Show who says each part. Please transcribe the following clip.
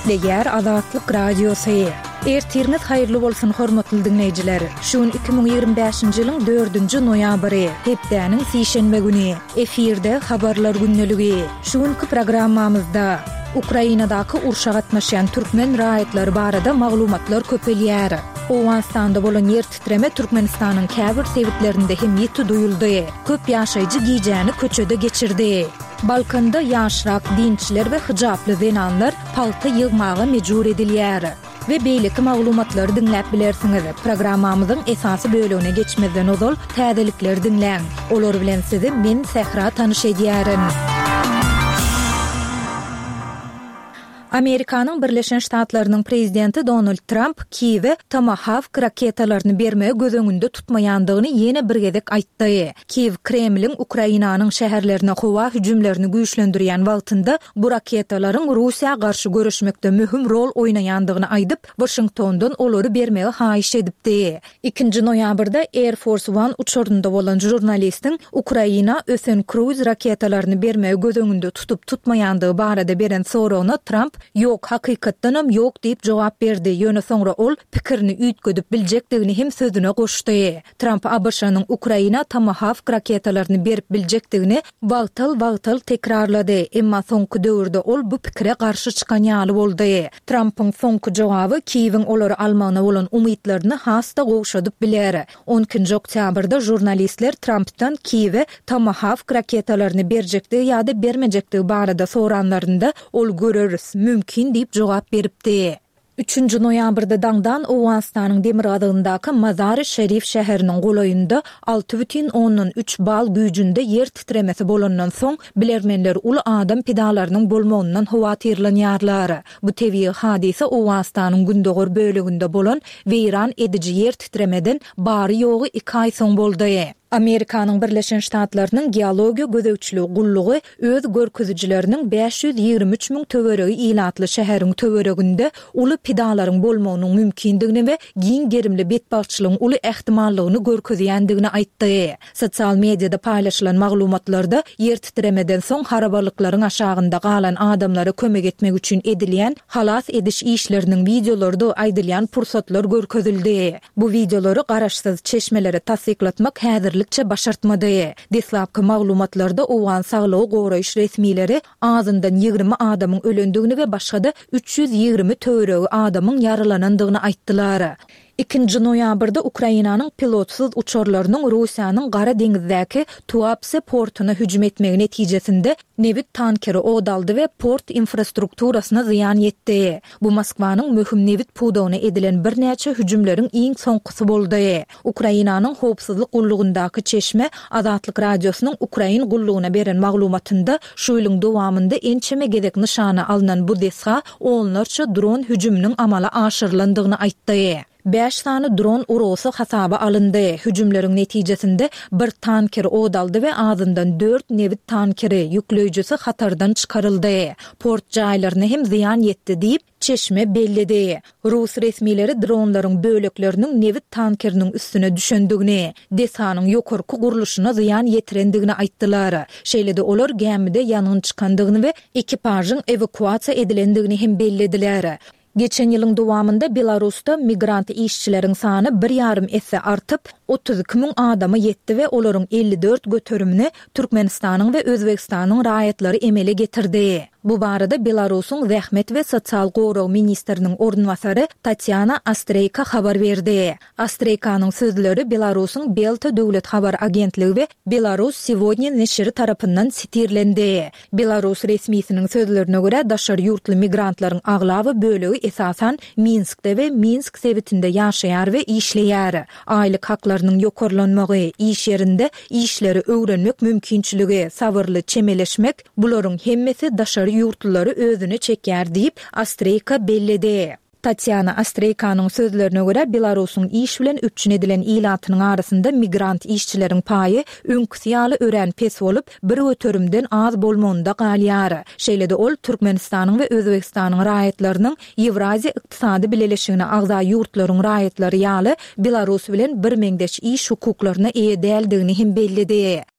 Speaker 1: Leger Azatlyk Radiosu. Ertiriniz hayırlı bolsun hormatly dinleyijiler. Şuun 2025-nji ýylyň 4-nji noýabry, hepdäniň sişenbe güni. Efirde habarlar günneligi. Şuunky programmamyzda Ukrainadaky urşa gatnaşan türkmen raýatlary barada maglumatlar köpelýär. Owastanda bolan yer titreme Türkmenistanyň käbir sebitlerinde hem ýeti duýuldy. Köp ýaşaýjy giýjäni köçede geçirdi. Balkanda ýaşrak dinçiler we hijaply zenanlar palta ýygmaga mejbur edilýär. Ve beýleki maglumatlary dinläp bilersiňiz. Programmamyzyň esasy bölügine geçmeden ozal täzelikler dinläň. Olar bilen sizi men Sehra tanyş edýärim. Amerikanyň Birleşen Ştatlarynyň prezidenti Donald Trump Kiýewe Tomahawk raketalaryny bermege göz öňünde tutmaýandygyny ýene bir gezek aýtdy. Kiýew Kremliň Ukrainanyň şäherlerine howa hüjümlerini güýçlendirýän wagtynda bu raketalaryň Russiýa garşy görüşmekde mühim rol oýnaýandygyny aýdyp, Washingtondan olary bermege haýyş edipdi. 2-nji noýabrda Air Force One uçurunda bolan jurnalistiň Ukraina Ösen Cruise raketalaryny bermege göz öňünde tutup tutmaýandygy barada beren soragyna Trump "Yok, hakykatdanam yok" diýip jogap berdi. Ýöne soňra ol pikirini üýtgedip biljekdigini hem sözüne goşdy. Trump ABŞ-nyň Ukraina Tomahawk raketalaryny berip biljekdigini wagtal tekrarlady. Emma soňky döwürde ol bu pikire garşy çykan ýaly boldy. Trumpyň soňky jogaby Kiýewiň olary almagyna bolan umytlaryny hasta gowşadyp biler. 10-nji oktýabrda jurnalistler Trumpdan Kiýewe Tomahawk raketalaryny berjektigi ýa-da bermejekdigi barada soranlarynda ol göreriz, mümkin diýip jogap beripdi. 3-nji noýabrda daňdan Owastanyň Demir adagyndaky Mazar-ı Şerif şäheriniň golaýynda 6,3 bal güýjünde yer titremesi bolandan soň bilermenler uly adam pedalarynyň bolmagyndan howatyrlanýarlar. Bu tebii hadise Owastanyň gündögür bölегinde bolan weýran ediji yer titremeden bary ýogy 2 aý soň boldy. Amerikanyň Birleşen Ştatlarynyň geologiýa gözegçiligi gullugy öz görkezijleriniň 523 000 töweregi ilatly şäheriň töwereginde uly pedalaryň bolmagynyň mümkindigini we giň gerimli betbarçylygyň uly ähtimallygyny görkezýändigini aýtdy. Sosial mediada paýlaşylan maglumatlarda yer titremeden soň harabalyklaryň aşagynda galan adamlara kömek etmek üçin edilýän halas ediş işleriniň videolarda aýdylýan pursatlar görkezildi. Bu videolary garaşsyz çeşmelere tasdiklatmak häzirlikçe başartmady. Deslapky maglumatlarda owan saglygy goraýyş resmileri azyndan 20 adamyň ölendigini we başga da 320 töweregi adamyň yaralanandygyny aýtdylar. 2-nji noýabrda Ukrainanyň pilotsuz uçurlarynyň Russiýanyň Gara deňizdäki Tuapse portuna hüjüm etmegi netijesinde nevit tankeri ogdaldy we port infrastrukturasyna ziýan ýetdi. Bu Moskwanyň möhüm nevit pudawyna edilen bir näçe hüjümleriň iň soňkysy boldy. Ukrainanyň howpsuzlyk gullugyndaky çeşme Azatlyk Radiosynyň Ukrain gulluguna beren maglumatynda şu ýylyň dowamında ençeme gezek nişana alynan bu desha onlarça dron hüjüminiň amala aşyrylandygyny aýtdy. 5 sany dron urosy hasaba alındy. Hüjümleriň netijesinde bir tanker ogdaldy we azyndan 4 nevit tankeri ýükleýijisi hatardan çykaryldy. Port jaýlaryna hem ziýan ýetdi diýip çeşme bellidi. Rus resmileri dronlaryň bölekleriniň nevit tankeriniň üstüne düşendigini, desanyň ýokarky guruluşyna ziýan ýetirendigini aýtdylar. Şeýlede olar gemide ýanyň çykandygyny we ekipažyň evakuasiýa edilendigini hem bellediler. Geçen ýylyň dowamında Belarusda migrant işçileriň sany 1,5 esse artyp 32 000 adamy ýetdi we olaryň 54 götürümini Türkmenistanyň we Özbekistanyň raýatlary emele getirdi. Bu barada Belarusyň Zähmet we Sosial goraw ministriniň ornwasary Tatyana Astreyka habar berdi. Astreykanyň sözleri Belarusyň Belta döwlet habar agentligi we Belarus Сегодня neşri tarapyndan sitirlendi. Belarus resmiýetiniň sözlerine görä daşary ýurtly migrantlaryň aglawy bölegi esasan Minskde we Minsk sebitinde ýaşaýar we işleýär. Aýlyk haklarynyň ýokarlanmagy, iş ýerinde işleri öwrenmek mümkinçiligi, sabırly çemeleşmek bularyň hemmesi daşary ýurtlary özüne çekýär diýip Astreyka belledi. Tatyana Astreykanyň sözlerine görä Belarusyň iş bilen öpçün edilen ilatynyň arasynda migrant işçileriň paýy öňküsiýaly ören pes bolup bir götürümden az bolmagynda galýar. Şeýlede ol Türkmenistanyň we Özbekistanyň raýatlarynyň Ewraziýa ykdysady bileleşigine agza ýurtlaryň raýatlary ýaly Belarus bilen bir meňdeş iş hukuklaryna eýe däldigini hem bellidi.